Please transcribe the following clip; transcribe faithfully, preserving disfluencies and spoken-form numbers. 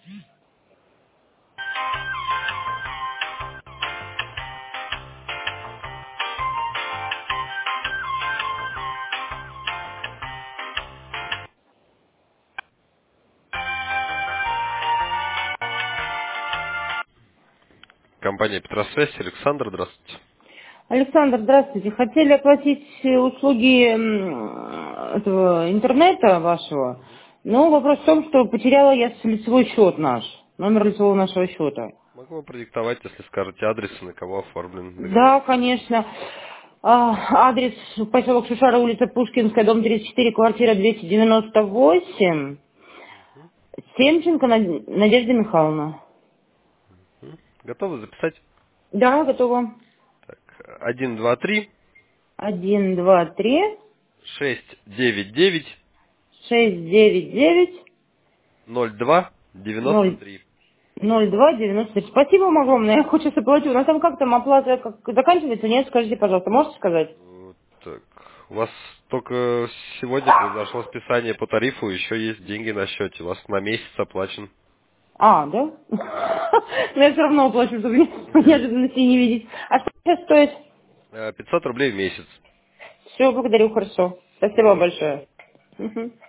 Компания Петросвязь, Александр, здравствуйте. Александр, здравствуйте. Хотели оплатить э, услуги м, этого интернета вашего, но вопрос в том, что потеряла я лицевой счет наш, номер лицевого нашего счета. Могу вам продиктовать, если скажете адрес, и на кого оформлен договор. Да, конечно. А, адрес поселок Шушара, улица Пушкинская, дом тридцать четыре, квартира двести девяносто восемь, Семченко Над- Надежда Михайловна. М? Готовы записать? Да, готово. Так, один, два, три, Один, два, три, шесть, девять, девять, шесть, девять, девять, ноль два, девяносто ноль. три. ноль два девяносто три. Спасибо вам огромное, я хочу заплатить. У нас там как там оплата как заканчивается? Нет, скажите, пожалуйста, можете сказать? Вот так. У вас только сегодня произошло списание по тарифу, еще есть деньги на счете. У вас на месяц оплачен. А, да? Но я все равно оплачу, чтобы неожиданностей не видеть. А что сейчас стоит? Э, пятьсот рублей в месяц. Все, благодарю, хорошо. Спасибо Пожалуйста. большое. Мгм.